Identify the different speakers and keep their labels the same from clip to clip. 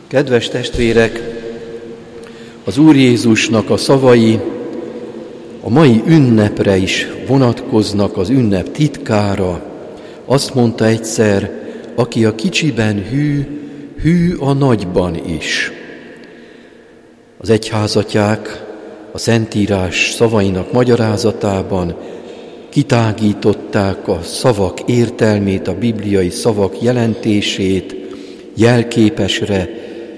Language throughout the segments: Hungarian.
Speaker 1: Kedves testvérek, az Úr Jézusnak a szavai a mai ünnepre is vonatkoznak, az ünnep titkára. Azt mondta egyszer, aki a kicsiben hű, hű a nagyban is. Az egyházatják a Szentírás szavainak magyarázatában kitágították a szavak értelmét, a bibliai szavak jelentését jelképesre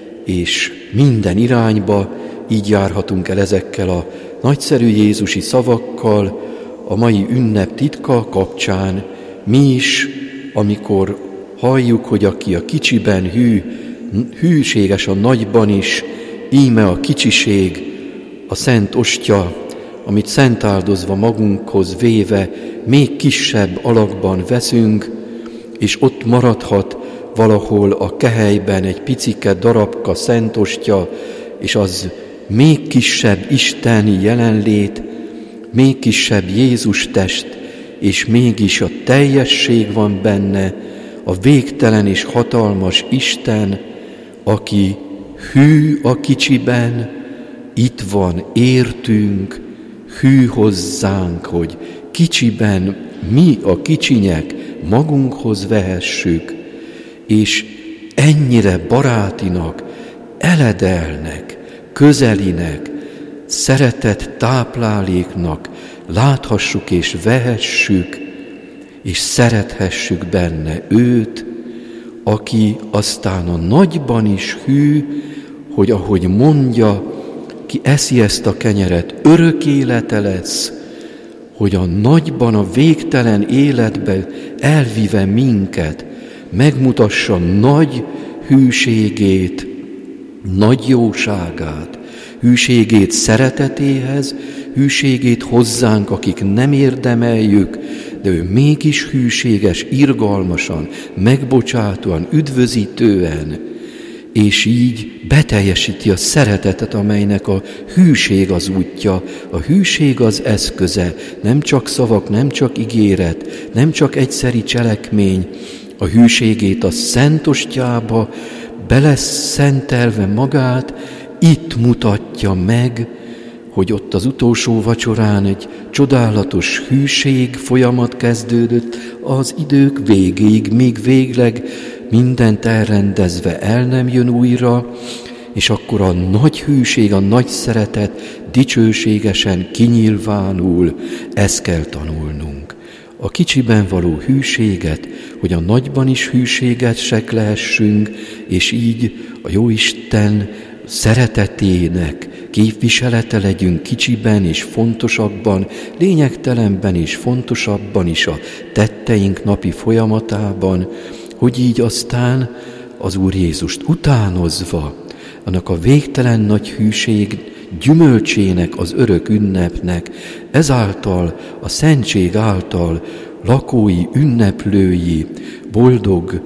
Speaker 1: és minden irányba. Így járhatunk el ezekkel a nagyszerű jézusi szavakkal a mai ünnep titka kapcsán. Mi is, amikor halljuk, hogy aki a kicsiben hű, hűséges a nagyban is, íme a kicsiség, a szent ostya, amit szentáldozva magunkhoz véve még kisebb alakban veszünk, és ott maradhat valahol a kehelyben egy picike darabka szent ostya, és az még kisebb isteni jelenlét, még kisebb Jézus test, és mégis a teljesség van benne, a végtelen és hatalmas Isten, aki hű a kicsiben, itt van értünk, hű hozzánk, hogy kicsiben mi a kicsinyek magunkhoz vehessük, és ennyire barátinak, eledelnek, közelinek, szeretett tápláléknak láthassuk és vehessük, és szerethessük benne őt, aki aztán a nagyban is hű, hogy ahogy mondja, ki eszi ezt a kenyeret, örök élete lesz, hogy a nagyban, a végtelen életbe elvive minket, megmutassa nagy hűségét, nagy jóságát, hűségét szeretetéhez, hűségét hozzánk, akik nem érdemeljük, de ő mégis hűséges, irgalmasan, megbocsátóan, üdvözítően, és így beteljesíti a szeretetet, amelynek a hűség az útja, a hűség az eszköze, nem csak szavak, nem csak ígéret, nem csak egyszeri cselekmény, a hűségét a szent ostyába beleszentelve magát, itt mutatja meg, hogy ott az utolsó vacsorán egy csodálatos hűség folyamat kezdődött az idők végéig, míg végleg mindent elrendezve el nem jön újra, és akkor a nagy hűség, a nagy szeretet dicsőségesen kinyilvánul, ezt kell tanulnunk. A kicsiben való hűséget, hogy a nagyban is hűségesek lehessünk, és így a Jóisten szeretetének képviselete legyünk kicsiben és fontosabban, lényegtelenben és fontosabban is a tetteink napi folyamatában, hogy így aztán az Úr Jézust utánozva, annak a végtelen nagy hűség gyümölcsének, az örök ünnepnek, ezáltal, a szentség által lakói, ünneplői, boldog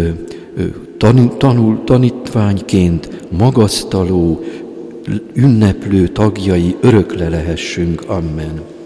Speaker 1: tanítványként magasztaló, ünneplő tagjai örökre lehessünk. Amen.